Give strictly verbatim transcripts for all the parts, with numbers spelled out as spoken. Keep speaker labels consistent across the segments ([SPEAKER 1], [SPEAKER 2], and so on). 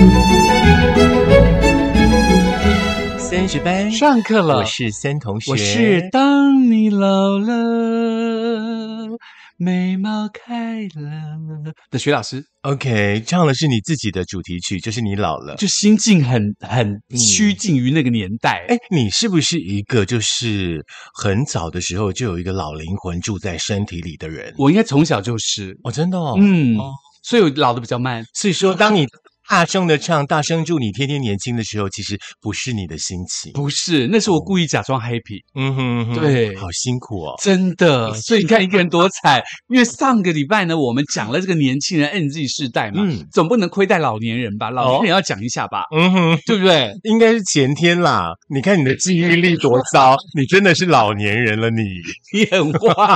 [SPEAKER 1] 三十班
[SPEAKER 2] 上课了，
[SPEAKER 1] 我是森同学，
[SPEAKER 2] 我是当你老了，眉毛开了的徐老师。
[SPEAKER 1] OK， 唱的是你自己的主题曲，就是你老了，
[SPEAKER 2] 就心境很很趋近于那个年代。
[SPEAKER 1] 哎、嗯，你是不是一个就是很早的时候就有一个老灵魂住在身体里的人？
[SPEAKER 2] 我应该从小就是
[SPEAKER 1] 哦，真的哦，
[SPEAKER 2] 嗯，
[SPEAKER 1] 哦，
[SPEAKER 2] 所以我老的比较慢。
[SPEAKER 1] 所以说，当你大声的唱，大声祝你天天年轻的时候，其实不是你的心情，
[SPEAKER 2] 不是，那是我故意假装 happy。
[SPEAKER 1] 嗯哼哼，
[SPEAKER 2] 对，
[SPEAKER 1] 好辛苦哦，
[SPEAKER 2] 真的。所以你看一个人多惨，因为上个礼拜呢，我们讲了这个年轻人 N Z 世代嘛，嗯，总不能亏待老年人吧？老年人也要讲一下吧，
[SPEAKER 1] 嗯哼，对不对？应该是前天啦。你看你的记忆力多糟，你真的是老年人了，你
[SPEAKER 2] 你很坏。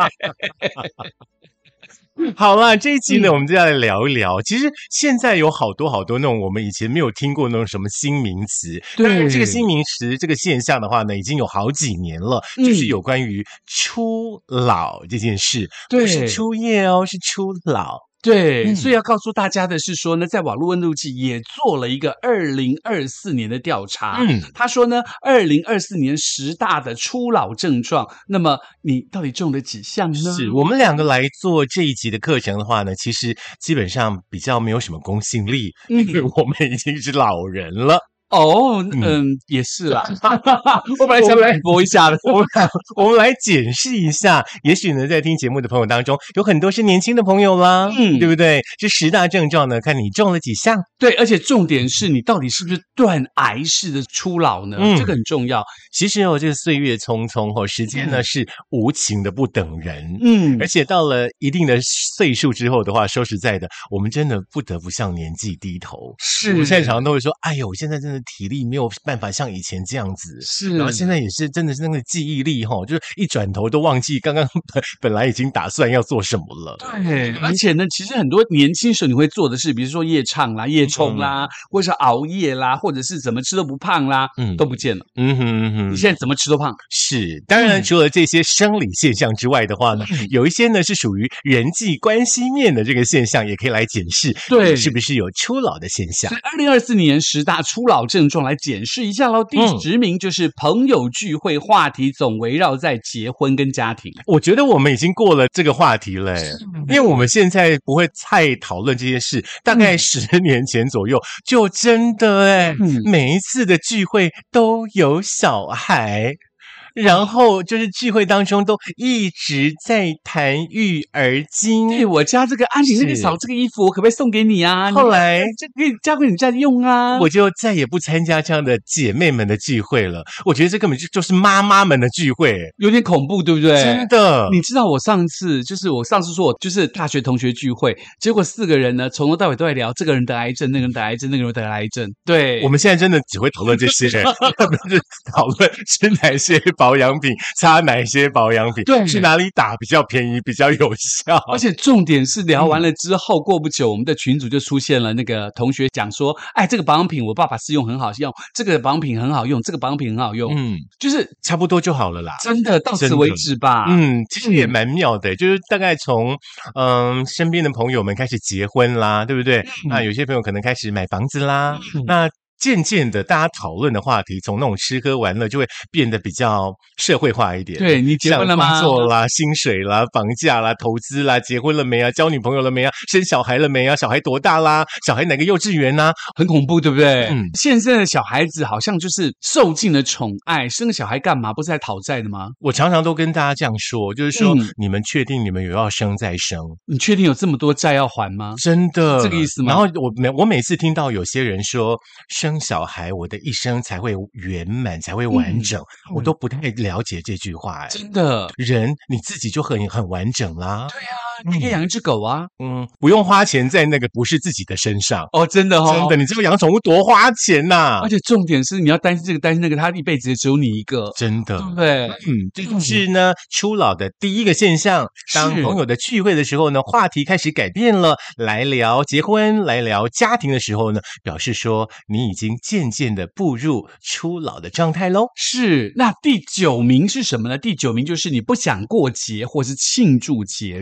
[SPEAKER 1] 好啦，这一集呢，我们就要来聊一聊。其实现在有好多好多那种我们以前没有听过那种什么新名词。对，这个新名词这个现象的话呢，已经有好几年了，嗯，就是有关于初老这件事。对，不是初夜哦，是初老。
[SPEAKER 2] 对，嗯，所以要告诉大家的是说呢，在网络温度计也做了一个二零二四年的调查。嗯，他说呢，二零二四年十大的初老症状，那么你到底中了几项呢？
[SPEAKER 1] 是我们两个来做这一集的课程的话呢，其实基本上比较没有什么公信力，嗯，因为我们已经是老人了。
[SPEAKER 2] 哦，嗯，嗯也是啦。我本来想来播一下的，
[SPEAKER 1] 我们来我们来检视一下。也许呢，在听节目的朋友当中，有很多是年轻的朋友啦，嗯，对不对？这十大症状呢，看你中了几项。
[SPEAKER 2] 对，而且重点是你到底是不是断崖式的初老呢？嗯，这个很重要。
[SPEAKER 1] 其实哦，这个岁月匆匆哦，时间呢、嗯、是无情的不等人。嗯，而且到了一定的岁数之后的话，说实在的，我们真的不得不向年纪低头。
[SPEAKER 2] 是，
[SPEAKER 1] 我们现在常常都会说，哎呦，我现在真的体力没有办法像以前这样子。
[SPEAKER 2] 是，
[SPEAKER 1] 然后现在也是真的是那个记忆力哈、哦，就是一转头都忘记刚刚本本来已经打算要做什么了。
[SPEAKER 2] 对，而且呢，其实很多年轻时候你会做的事，比如说夜唱啦、夜冲啦，嗯、或者是熬夜啦，或者是怎么吃都不胖啦，嗯，都不见了。嗯哼嗯哼，你现在怎么吃都胖。
[SPEAKER 1] 是，当然、嗯、除了这些生理现象之外的话呢，嗯、有一些呢是属于人际关系面的这个现象，也可以来检视，对，是不是有初老的现象。
[SPEAKER 2] 所以二零二四年十大初老症状来检视一下喽。第十名就是朋友聚会话题总围绕在结婚跟家庭。
[SPEAKER 1] 我觉得我们已经过了这个话题了，因为我们现在不会太讨论这件事。大概十年前左右，就真的哎，嗯、每一次的聚会都有小孩。然后就是聚会当中都一直在谈育儿经。
[SPEAKER 2] 对，我家这个安婷那个扫这个衣服，我可不可以送给你啊？
[SPEAKER 1] 后来
[SPEAKER 2] 这可以交给你家用啊。
[SPEAKER 1] 我就再也不参加这样的姐妹们的聚会了。我觉得这根本就就是妈妈们的聚会，
[SPEAKER 2] 有点恐怖，对不对？
[SPEAKER 1] 真的。
[SPEAKER 2] 你知道我上次就是我上次说我就是大学同学聚会，结果四个人呢从头到尾都在聊这个人得癌症，那个人得癌症，那个人得癌症。对，
[SPEAKER 1] 我们现在真的只会讨论这些人，不是讨论吃哪些保养品，擦哪些保养品，对，去哪里打比较便宜比较有效。
[SPEAKER 2] 而且重点是聊完了之后、嗯、过不久我们的群组就出现了那个同学讲说，哎，这个保养品我爸爸试用很好用，这个保养品很好用，这个保养品很好用，嗯，就是
[SPEAKER 1] 差不多就好了啦。
[SPEAKER 2] 真的到此为止吧。
[SPEAKER 1] 嗯，其实也蛮妙的，就是大概从嗯身边的朋友们开始结婚啦，对不对？嗯、那有些朋友可能开始买房子啦，嗯、那渐渐的大家讨论的话题从那种吃喝玩乐就会变得比较社会化一点。
[SPEAKER 2] 对，你结婚了吗？
[SPEAKER 1] 工作啦，薪水啦，房价啦，投资啦，结婚了没啊？交女朋友了没啊？生小孩了没啊？小孩多大啦？小孩哪个幼稚园啊？
[SPEAKER 2] 很恐怖，对不对？嗯，现在的小孩子好像就是受尽了宠爱，生小孩干嘛？不是在讨债的吗？
[SPEAKER 1] 我常常都跟大家这样说，就是说、嗯、你们确定你们有要生再生？
[SPEAKER 2] 你确定有这么多债要还吗？
[SPEAKER 1] 真的
[SPEAKER 2] 这个意思吗？
[SPEAKER 1] 然后我每我每次听到有些人说生小孩我的一生才会圆满才会完整、嗯、我都不太了解这句话、欸、
[SPEAKER 2] 真的，
[SPEAKER 1] 人你自己就很很完整啦。
[SPEAKER 2] 对啊，你可以养一只狗啊，
[SPEAKER 1] 嗯，不用花钱在那个不是自己的身上。
[SPEAKER 2] 哦，真的哦，
[SPEAKER 1] 真的，你这个养宠物多花钱呐、啊！
[SPEAKER 2] 而且重点是你要担心这个担心那个，他一辈子也只有你一个，
[SPEAKER 1] 真的，
[SPEAKER 2] 对不对？
[SPEAKER 1] 嗯，这就是呢、嗯、初老的第一个现象。当朋友的聚会的时候呢，话题开始改变了，来聊结婚，来聊家庭的时候呢，表示说你已经渐渐的步入初老的状态咯。
[SPEAKER 2] 是，那第九名是什么呢？第九名就是你不想过节或是庆祝节日。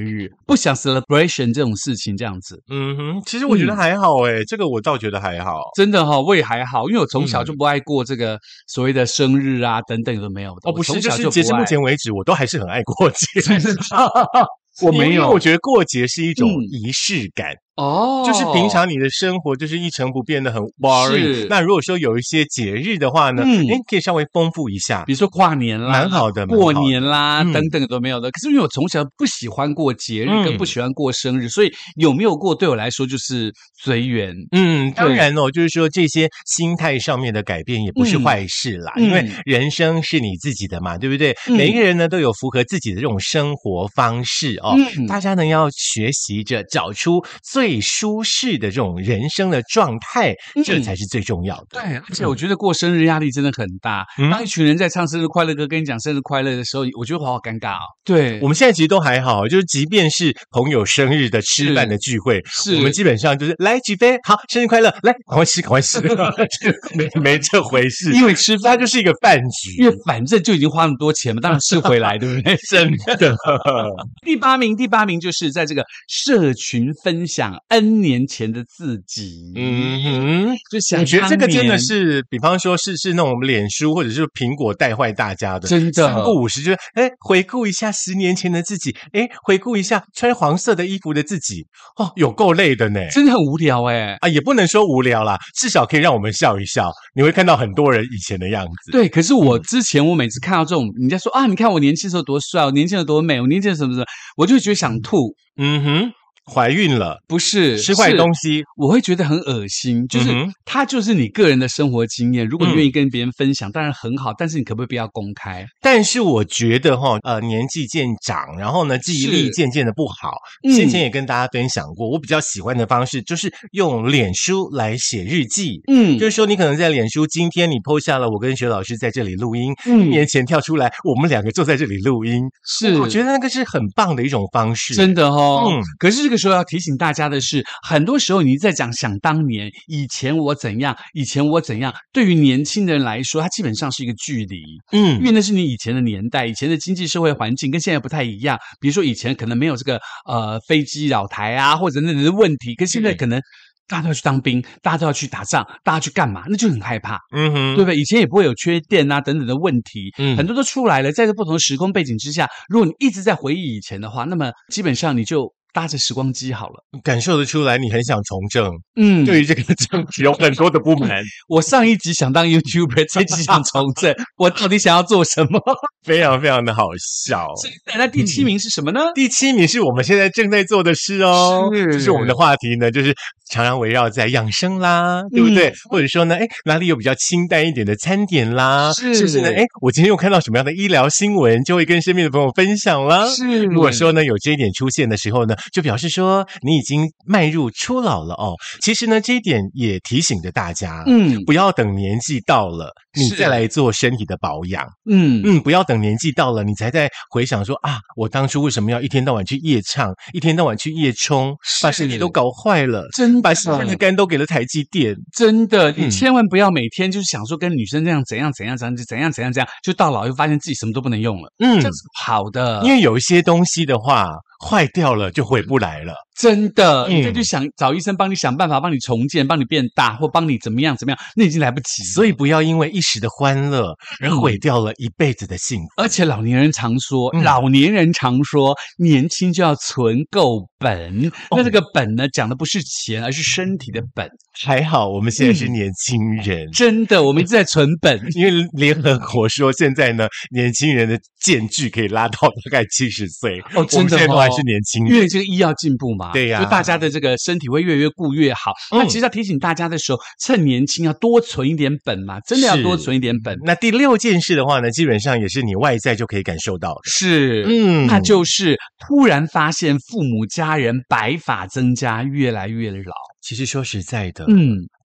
[SPEAKER 2] 不想 celebration 这种事情这样子。
[SPEAKER 1] 嗯哼，其实我觉得还好诶、嗯、这个我倒觉得还好。
[SPEAKER 2] 真的哈、哦，我也还好，因为我从小就不爱过这个所谓的生日啊、嗯、等等都没有。
[SPEAKER 1] 哦，不是，
[SPEAKER 2] 就
[SPEAKER 1] 就是截至目前为止，我都还是很爱过节。
[SPEAKER 2] 我没有，
[SPEAKER 1] 我觉得过节是一种仪式感。嗯
[SPEAKER 2] 哦，
[SPEAKER 1] 就是平常你的生活就是一成不变的很 boring。那如果说有一些节日的话呢，嗯，可以稍微丰富一下，
[SPEAKER 2] 比如说跨年啦，
[SPEAKER 1] 蛮好的，
[SPEAKER 2] 过年啦、嗯、等等都没有的。可是因为我从小不喜欢过节日，嗯、跟不喜欢过生日，所以有没有过对我来说就是随缘。
[SPEAKER 1] 嗯，当然哦，就是说这些心态上面的改变也不是坏事啦，嗯、因为人生是你自己的嘛，对不对？嗯、每一个人呢都有符合自己的这种生活方式哦。嗯、大家呢要学习着找出最最舒适的这种人生的状态，嗯、这才是最重要的。
[SPEAKER 2] 对，而且我觉得过生日压力真的很大。嗯、当一群人在唱生日快乐歌，跟你讲生日快乐的时候，我觉得好好尴尬哦。对，
[SPEAKER 1] 我们现在其实都还好，就是即便是朋友生日的吃饭的聚会，我们基本上就是来举杯，好，生日快乐，来赶快吃，赶快吃，没没这回事。
[SPEAKER 2] 因为吃
[SPEAKER 1] 饭就是一个饭局，
[SPEAKER 2] 因为反正就已经花那么多钱嘛，当然吃回来，对不对？
[SPEAKER 1] 真的。
[SPEAKER 2] 第八名，第八名就是在这个社群分享。N 年前的自己，
[SPEAKER 1] 嗯哼，
[SPEAKER 2] 就想
[SPEAKER 1] 我觉得这个真的是，比方说是是那种脸书或者是苹果带坏大家的，
[SPEAKER 2] 真的
[SPEAKER 1] 三不五时就是哎回顾一下十年前的自己，哎回顾一下穿黄色的衣服的自己，哦，有够累的呢，
[SPEAKER 2] 真的很无聊哎、欸、
[SPEAKER 1] 啊，也不能说无聊啦，至少可以让我们笑一笑。你会看到很多人以前的样子。
[SPEAKER 2] 对，可是我之前我每次看到这种人家说啊，你看我年轻的时候多帅，我年轻的多美，我年轻的什么什么，我就会觉得想吐。
[SPEAKER 1] 嗯哼。怀孕了
[SPEAKER 2] 不是
[SPEAKER 1] 吃坏东西，
[SPEAKER 2] 我会觉得很恶心。就是它就是你个人的生活经验，如果你愿意跟别人分享，嗯、当然很好。但是你可不可以不要公开？
[SPEAKER 1] 但是我觉得哈，呃，年纪渐长，然后呢，记忆力渐渐的不好。先前也跟大家分享过，我比较喜欢的方式就是用脸书来写日记。嗯，就是说你可能在脸书，今天你 po 下了我跟薛老师在这里录音，嗯，一年前跳出来，我们两个坐在这里录音，
[SPEAKER 2] 是
[SPEAKER 1] 我觉得那个是很棒的一种方式，
[SPEAKER 2] 真的哦。嗯，可是这个时候要提醒大家的是，很多时候你在讲想当年以前我怎样，以前我怎样，对于年轻人来说，它基本上是一个距离。嗯，因为那是你以前的年代，以前的经济社会环境跟现在不太一样。比如说以前可能没有这个呃飞机扰台啊，或者那些问题，跟现在可能。大家都要去当兵，大家都要去打仗，大家去干嘛？那就很害怕，嗯哼，对不对？以前也不会有缺电啊等等的问题，嗯，很多都出来了。在这不同的时空背景之下，如果你一直在回忆以前的话，那么基本上你就搭着时光机好了。
[SPEAKER 1] 感受得出来，你很想从政，嗯，对于这个政治有很多的不满。
[SPEAKER 2] 我上一集想当 YouTuber， 这一集想从政，我到底想要做什么？
[SPEAKER 1] 非常非常的好笑。
[SPEAKER 2] 那第七名是什么呢？
[SPEAKER 1] 第七名是我们现在正在做的事哦，是就是我们的话题呢，就是常常围绕在养生啦，对不对？嗯、或者说呢，哎，哪里有比较清淡一点的餐点啦？是，是不是呢？哎，我今天又看到什么样的医疗新闻，就会跟身边的朋友分享啦。是，如果说呢有这一点出现的时候呢，就表示说你已经迈入初老了哦。其实呢，这一点也提醒着大家，嗯，不要等年纪到了，你再来做身体的保养。嗯嗯，不要等年纪到了，你才在回想说啊，我当初为什么要一天到晚去夜唱，一天到晚去夜冲，把身体都搞坏了，真的把身上的肝都给了台积电。
[SPEAKER 2] 真的，你千万不要每天就是想说跟女生这样怎样怎样怎样怎样怎样怎样，就到老又发现自己什么都不能用了。嗯，这是好的，
[SPEAKER 1] 因为有一些东西的话，坏掉了就回不来了。
[SPEAKER 2] 真的，你再去想找医生帮你想办法，帮你重建，帮你变大，或帮你怎么样怎么样，那已经来不及了。
[SPEAKER 1] 所以不要因为一时的欢乐而毁掉了一辈子的幸福。
[SPEAKER 2] 而且老年人常说，嗯、老年人常说，年轻就要存够本。哦、那这个本呢，讲的不是钱，而是身体的本。
[SPEAKER 1] 还好我们现在是年轻人，
[SPEAKER 2] 嗯、真的，我们一直在存本。
[SPEAKER 1] 因为联合国说，现在呢，年轻人的间距可以拉到大概七十岁。
[SPEAKER 2] 哦，真的、哦，我们
[SPEAKER 1] 现在都还是年轻人，
[SPEAKER 2] 因为这个医药进步嘛。
[SPEAKER 1] 对呀、啊，
[SPEAKER 2] 就大家的这个身体会越来越顾越好。嗯、那其实要提醒大家的时候，趁年轻要多存一点本嘛，真的要多存一点本。
[SPEAKER 1] 那第六件事的话呢，基本上也是你外在就可以感受到的，
[SPEAKER 2] 是，嗯，那就是突然发现父母家人白发增加，越来越老。
[SPEAKER 1] 其实说实在的，
[SPEAKER 2] 嗯，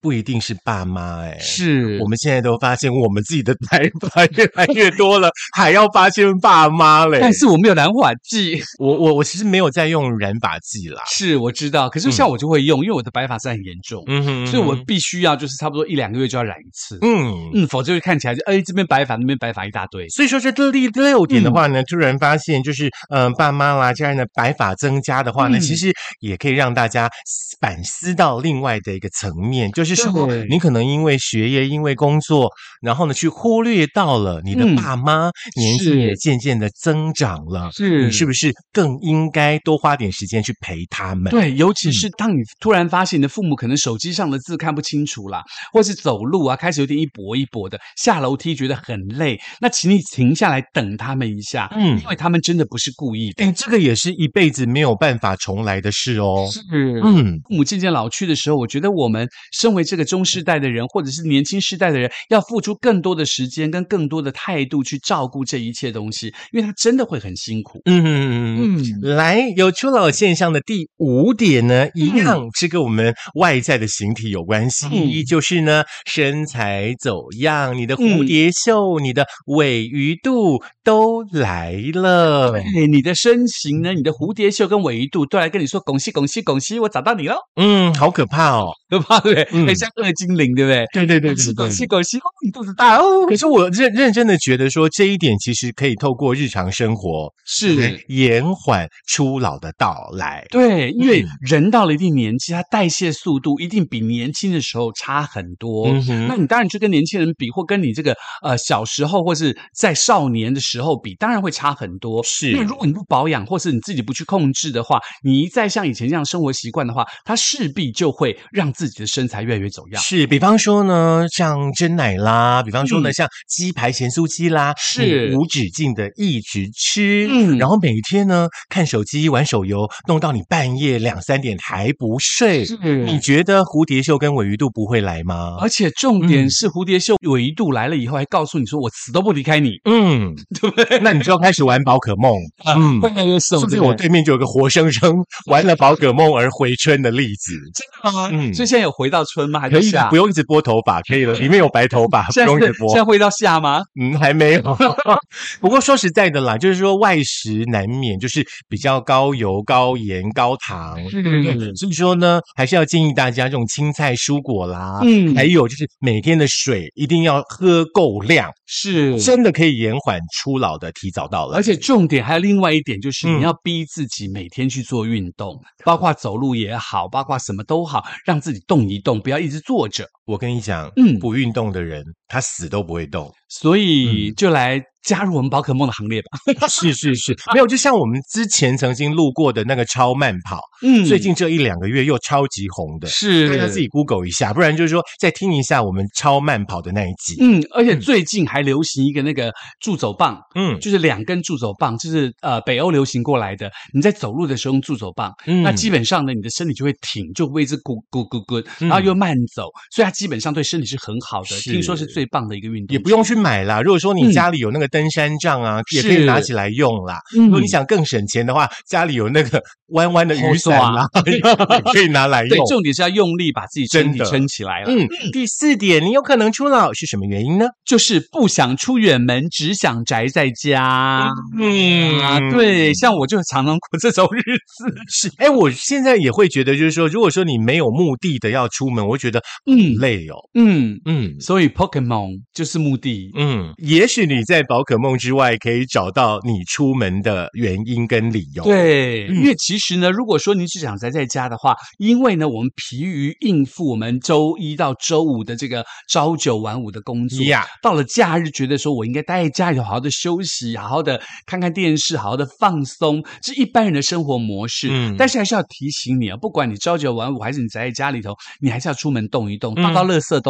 [SPEAKER 1] 不一定是爸妈哎、欸，
[SPEAKER 2] 是
[SPEAKER 1] 我们现在都发现我们自己的白发越来越多了，还要发现爸妈嘞。
[SPEAKER 2] 但是我没有染发剂，
[SPEAKER 1] 我我我其实没有在用染发剂啦。
[SPEAKER 2] 是我知道，可是像我就会用，嗯、因为我的白发是很严重，嗯哼，所以我必须要就是差不多一两个月就要染一次，嗯嗯，否则会看起来就哎这边白发那边白发一大堆。
[SPEAKER 1] 所以说这第六点的话呢，嗯、突然发现就是嗯、呃、爸妈啦家人的白发增加的话呢，嗯、其实也可以让大家反思到另外的一个层面，就是说你可能因为学业因为工作，然后呢去忽略到了你的爸妈、嗯、年纪也渐渐的增长了，是你是不是更应该多花点时间去陪他们？
[SPEAKER 2] 对，尤其是当你突然发现你的父母可能手机上的字看不清楚啦，或是走路啊开始有点一跛一跛的，下楼梯觉得很累，那请你停下来等他们一下，嗯，因为他们真的不是故意的。
[SPEAKER 1] 哎，这个也是一辈子没有办法重来的事哦。
[SPEAKER 2] 是，嗯，父母渐渐老去的时候，我觉得我们身为这个中世代的人，或者是年轻世代的人，要付出更多的时间跟更多的态度去照顾这一切东西，因为他真的会很辛苦。
[SPEAKER 1] 嗯嗯嗯，来，有初老现象的第五点呢，一样是跟我们外在的形体有关系，嗯、就是呢身材走样，你的蝴蝶袖、嗯、你的尾鱼肚都来了。
[SPEAKER 2] 对，你的身形呢，你的蝴蝶袖跟尾鱼肚都来跟你说恭喜恭喜恭喜，我找到你了。
[SPEAKER 1] 嗯，好可怕哦，
[SPEAKER 2] 可怕对不对？嗯、很像恶精灵，对不对？
[SPEAKER 1] 对对对对对，
[SPEAKER 2] 恭喜恭喜，你肚子大哦。
[SPEAKER 1] 可是我认认真的觉得说，这一点其实可以透过日常生活
[SPEAKER 2] 是
[SPEAKER 1] 延缓初老的到来。
[SPEAKER 2] 对，因为人到了一定年纪，他代谢速度一定比年轻的时候差很多。嗯哼，那你当然去跟年轻人比，或跟你这个呃小时候或是在少年的时候比，当然会差很多。
[SPEAKER 1] 是，
[SPEAKER 2] 因为如果你不保养，或是你自己不去控制的话，你一再像以前这样生活习惯的话，它势必就会让自己的身材越来越走样。
[SPEAKER 1] 是，比方说呢，像珍奶啦，比方说呢，嗯、像鸡排咸酥鸡啦，
[SPEAKER 2] 是
[SPEAKER 1] 无止境的一直吃，嗯，然后每天呢看手机玩手游，弄到你半夜两三点还不睡。是，你觉得蝴蝶袖跟尾鱼肚不会来吗？
[SPEAKER 2] 而且重点是蝴蝶袖、尾鱼肚来了以后，还告诉你说我死都不离开你。嗯，对不对？
[SPEAKER 1] 那你就要开始玩宝可梦。嗯，
[SPEAKER 2] 会越来越瘦。
[SPEAKER 1] 是不是我对面就有个活生生玩了宝可梦而回春的例子？
[SPEAKER 2] 真的吗？嗯，所以现在有回到春吗？还
[SPEAKER 1] 可以，不用一直拨头发，可以了。里面有白头发，不用一直拨。
[SPEAKER 2] 现在回到夏吗？
[SPEAKER 1] 嗯，还没有。不过说实在的啦，就是说外食难免就是比较高油、高盐、高糖。嗯，所以说呢，还是要建议大家这种青菜、蔬果啦，嗯，还有就是每天的水一定要喝够量，
[SPEAKER 2] 是
[SPEAKER 1] 真的可以延缓初老的提早到来。
[SPEAKER 2] 而且重点还有另外一点，就是你要逼自己每天去做运动，嗯、包括走路也好，包括什么都好，让自己动一动，不要一直坐着。
[SPEAKER 1] 我跟你讲，嗯，不运动的人他死都不会动，
[SPEAKER 2] 所以就来加入我们宝可梦的行列吧。
[SPEAKER 1] 是是是，没有，就像我们之前曾经录过的那个超慢跑，嗯，最近这一两个月又超级红的，
[SPEAKER 2] 是大
[SPEAKER 1] 家自己 Google 一下，不然就是说再听一下我们超慢跑的那一集。
[SPEAKER 2] 嗯，而且最近还流行一个那个助走棒，嗯，就是两根助走棒，就是呃北欧流行过来的。你在走路的时候用助走棒，嗯，那基本上呢，你的身体就会挺，就不会一直咕咕咕咕，然后又慢走，所以它基本上对身体是很好的。听说是最棒的一个运动，
[SPEAKER 1] 也不用去买啦。如果说你家里有那个登山杖啊，嗯、也可以拿起来用啦。如果你想更省钱的话，家里有那个弯弯的雨伞啦，也可以拿来用。
[SPEAKER 2] 对，重点是要用力把自己身体撑起来了。
[SPEAKER 1] 嗯，第四点，你有可能初老是什么原因呢？
[SPEAKER 2] 就是不想出远门，只想宅在家。嗯啊，对，像我就常常过这种日子。
[SPEAKER 1] 是，哎，我现在也会觉得，就是说，如果说你没有目的的要出门，我会觉得嗯累哦。嗯
[SPEAKER 2] 嗯，所以 Pokemon 就是目的。
[SPEAKER 1] 嗯，也许你在宝可梦之外可以找到你出门的原因跟理由。
[SPEAKER 2] 对，嗯、因为其实呢，如果说你只想宅在家的话，因为呢，我们疲于应付我们周一到周五的这个朝九晚五的工作， yeah. 到了假日觉得说我应该待在家里好好的休息，好好的看看电视，好好的放松，是一般人的生活模式。嗯，但是还是要提醒你啊，不管你朝九晚五还是你宅在家里头，你还是要出门动一动，倒倒垃圾都好，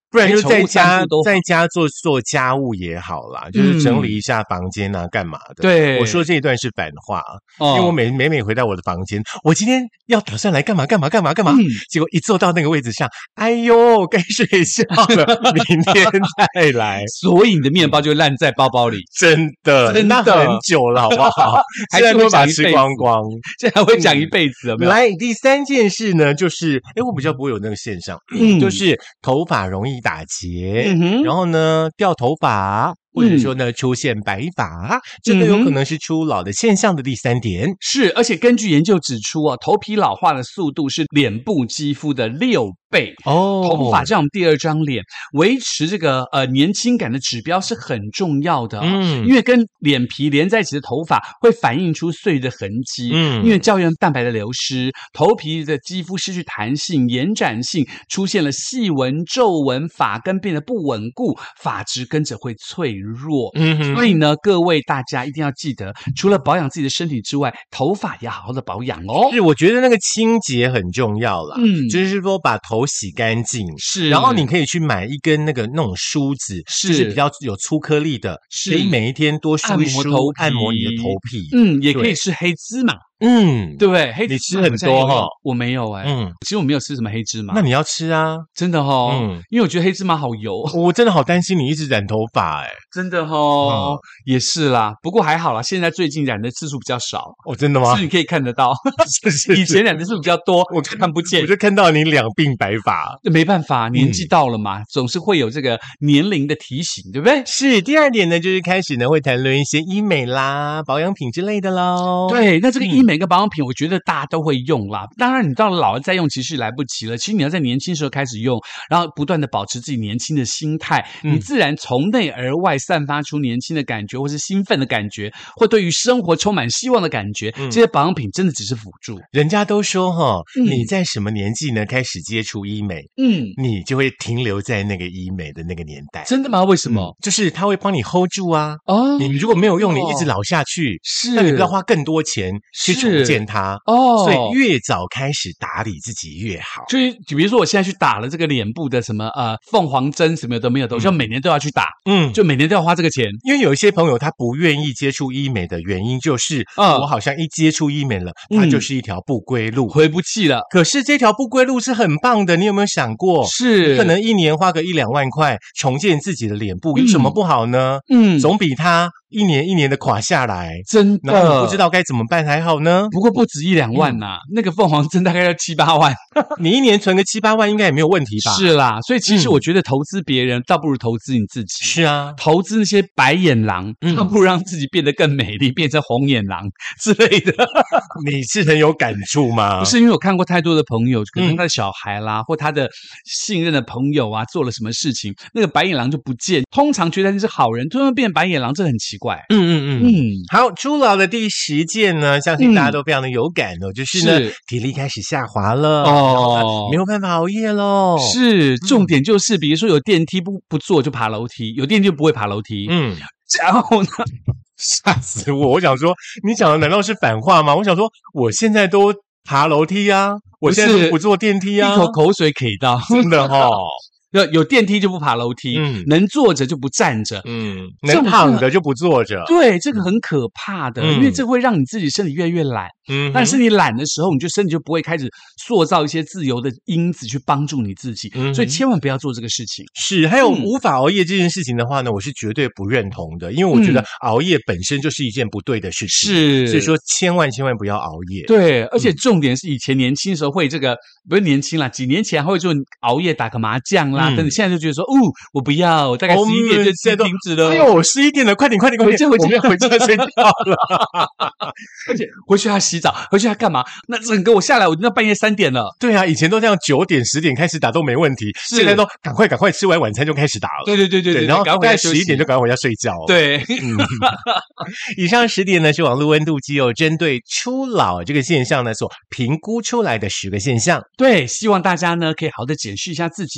[SPEAKER 1] 不然就在家在家做做家务也好啦，就是整理一下房间啊，干嘛的？
[SPEAKER 2] 对，
[SPEAKER 1] 我说这一段是反话，哦、因为我每每每回到我的房间，我今天要打算来干嘛干嘛干嘛干嘛，嗯、结果一坐到那个位置上，哎呦，该睡觉了，明天再来。
[SPEAKER 2] 所以你的面包就烂在包包里，
[SPEAKER 1] 真的，真的那很久了，好不好？
[SPEAKER 2] 还是会把它吃
[SPEAKER 1] 光光，
[SPEAKER 2] 现在会讲一辈子了。
[SPEAKER 1] 嗯、来，第三件事呢，就是哎，我比较不会有那个现象，嗯、就是头发容易打结，嗯、然后呢掉头发。或者说呢，出现白发，这个有可能是初老的现象的第三点。
[SPEAKER 2] 嗯、是，而且根据研究指出啊，头皮老化的速度是脸部肌肤的六倍哦。头发这样第二张脸，维持这个呃年轻感的指标是很重要的、哦。嗯，因为跟脸皮连在一起的头发会反映出岁月的痕迹。嗯，因为胶原蛋白的流失，头皮的肌肤失去弹性、延展性，出现了细纹、皱纹，发根变得不稳固，发质跟着会脆弱。弱，嗯，所以呢，各位大家一定要记得，除了保养自己的身体之外，头发也好好的保养哦。
[SPEAKER 1] 是，我觉得那个清洁很重要啦，嗯，就是说把头洗干净，
[SPEAKER 2] 是，
[SPEAKER 1] 然后你可以去买一根那个那种梳子，是，就是比较有粗颗粒的，是，可以每一天多梳一梳，按摩头皮，按摩你的头皮，
[SPEAKER 2] 嗯，也可以吃黑芝麻。
[SPEAKER 1] 嗯，
[SPEAKER 2] 对不对？黑
[SPEAKER 1] 你吃很多哈、哦，
[SPEAKER 2] 我没有哎、欸。嗯，其实我没有吃什么黑芝麻。
[SPEAKER 1] 那你要吃啊，
[SPEAKER 2] 真的哈、哦。嗯，因为我觉得黑芝麻好油，
[SPEAKER 1] 我真的好担心你一直染头发哎、欸。
[SPEAKER 2] 真的哈、哦，嗯、也是啦。不过还好啦，现在最近染的次数比较少。
[SPEAKER 1] 哦，真的吗？
[SPEAKER 2] 是你可以看得到，
[SPEAKER 1] 是是是
[SPEAKER 2] 以前染的次数比较多，我看不见。
[SPEAKER 1] 我就看到你两鬓白发，
[SPEAKER 2] 没办法，年纪到了嘛，嗯、总是会有这个年龄的提醒，对不对？
[SPEAKER 1] 是。第二点呢，就是开始呢会谈论一些医美啦、保养品之类的喽。
[SPEAKER 2] 对，那这个医美跟保养品，我觉得。觉得大家都会用啦，当然你到了老了再用其实来不及了。其实你要在年轻时候开始用，然后不断的保持自己年轻的心态，嗯、你自然从内而外散发出年轻的感觉，或是兴奋的感觉，或对于生活充满希望的感觉。嗯、这些保养品真的只是辅助。
[SPEAKER 1] 人家都说哈，嗯、你在什么年纪呢开始接触医美，嗯，你就会停留在那个医美的那个年代。
[SPEAKER 2] 真的吗？为什么？
[SPEAKER 1] 嗯、就是它会帮你 hold 住啊。哦，你如果没有用，你一直老下去，是，那你要花更多钱去重建它。哦，所以越早开始打理自己越好。
[SPEAKER 2] 就是比如说我现在去打了这个脸部的什么呃凤凰针什么都没有的，我就每年都要去打，嗯，就每年都要花这个钱。
[SPEAKER 1] 因为有一些朋友他不愿意接触医美的原因就是，嗯，我好像一接触医美了，它就是一条不归路，
[SPEAKER 2] 回不去了。
[SPEAKER 1] 可是这条不归路是很棒的，你有没有想过？
[SPEAKER 2] 是，
[SPEAKER 1] 可能一年花个一两万块重建自己的脸部，有什么不好呢？嗯，总比他一年一年的垮下来，
[SPEAKER 2] 真的，
[SPEAKER 1] 然后你不知道该怎么办还好呢。
[SPEAKER 2] 不过不止一两万呐、啊，嗯、那个凤凰针大概要七八万，
[SPEAKER 1] 你一年存个七八万应该也没有问题吧？
[SPEAKER 2] 是啦，所以其实我觉得投资别人、嗯、倒不如投资你自己。
[SPEAKER 1] 是啊，
[SPEAKER 2] 投资那些白眼狼，嗯、倒不如让自己变得更美丽，变成红眼狼之类的。
[SPEAKER 1] 你是很有感触吗？
[SPEAKER 2] 不是，因为我看过太多的朋友，可能他的小孩啦，嗯、或他的信任的朋友啊，做了什么事情，那个白眼狼就不见。通常觉得你是好人，突然变白眼狼，这很奇怪。
[SPEAKER 1] 嗯嗯嗯嗯。好，初老的第十件呢，相信大家都非常的有感哦，嗯、就是呢，是体力开始下滑了哦，没有办法熬夜喽。
[SPEAKER 2] 是，重点就是，比如说有电梯不不坐就爬楼梯，有电梯就不会爬楼梯。嗯，然后呢？
[SPEAKER 1] 吓死我！我想说，你讲的难道是反话吗？我想说，我现在都爬楼梯啊，我现在都不坐电梯啊，
[SPEAKER 2] 一口口水给到，
[SPEAKER 1] 真的哈、哦。
[SPEAKER 2] 有有电梯就不爬楼梯，嗯，能坐着就不站着，
[SPEAKER 1] 嗯，能躺着就不坐着。
[SPEAKER 2] 对，这个很可怕的，嗯、因为这会让你自己身体越来越懒。嗯，但是你懒的时候，你就身体就不会开始塑造一些自由的因子去帮助你自己，嗯、所以千万不要做这个事情。
[SPEAKER 1] 是，还有无法熬夜这件事情的话呢，我是绝对不认同的，因为我觉得熬夜本身就是一件不对的事情。是，所以说千万千万不要熬夜。
[SPEAKER 2] 对，而且重点是以前年轻的时候会这个，不是年轻啦，几年前还会做熬夜打个麻将啦。嗯、但你现在就觉得说，哦，我不要，我大概十一点就先停止了。
[SPEAKER 1] 哎呦，十一点了，快点，快点，快点，
[SPEAKER 2] 回家，
[SPEAKER 1] 回家睡觉了。
[SPEAKER 2] 而且回去要洗澡，回去要干嘛？那整个我下来，我那半夜三点了。
[SPEAKER 1] 对啊，以前都这样，九点、十点开始打都没问题，现在都赶快赶快吃完晚餐就开始打了。
[SPEAKER 2] 对对对对对，
[SPEAKER 1] 然后大概十一点就赶快回家睡觉。
[SPEAKER 2] 对，
[SPEAKER 1] 嗯、以上十点呢是网络温度计哦，针对初老这个现象呢所评估出来的十个现象。
[SPEAKER 2] 对，希望大家呢可以好的检视一下自己，如果有的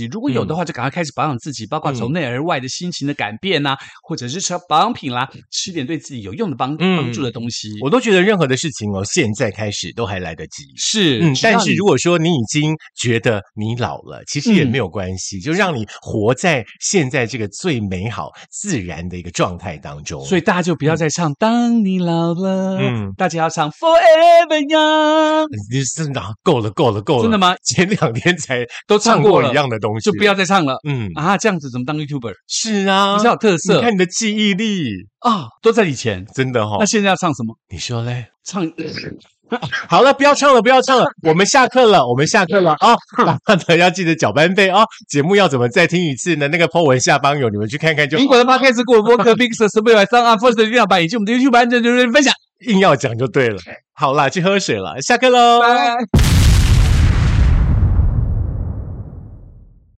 [SPEAKER 2] 的话就赶快开始保养自己，包括从内而外的心情的改变啊，或者是吃保养品啦，吃点对自己有用的帮帮助的东西。
[SPEAKER 1] 我都觉得任何的事情哦，现在开始都还来得及。
[SPEAKER 2] 是，
[SPEAKER 1] 嗯，但是如果说你已经觉得你老了，其实也没有关系，嗯、就让你活在现在这个最美好自然的一个状态当中。
[SPEAKER 2] 所以大家就不要再唱、嗯、当你老了，嗯，大家要唱 Forever Young。
[SPEAKER 1] 你是哪够了够了够了？
[SPEAKER 2] 真的吗？
[SPEAKER 1] 前两天才都唱过一样的东西，
[SPEAKER 2] 就不要再唱了。
[SPEAKER 1] 嗯
[SPEAKER 2] 啊，这样子怎么当 YouTuber？
[SPEAKER 1] 是啊，
[SPEAKER 2] 比较有特色。
[SPEAKER 1] 你看你的记忆力
[SPEAKER 2] 啊、哦，都在以前，
[SPEAKER 1] 真的哈、哦。
[SPEAKER 2] 那现在要唱什么？
[SPEAKER 1] 你说嘞？
[SPEAKER 2] 唱。
[SPEAKER 1] 好了，不要唱了，不要唱了，我们下课了，我们下课了啊！大家要记得缴班费啊！节目要怎么再听一次呢？那个 po 文下方有，你们去看看就好。
[SPEAKER 2] 苹果的 Podcast、谷歌播客、Mixer、Spotify、SoundOn、First 的电脑版以及我们的 YouTube 版，就就是分享，
[SPEAKER 1] 硬要讲就对了。好啦，去喝水了，下课喽，
[SPEAKER 2] 拜。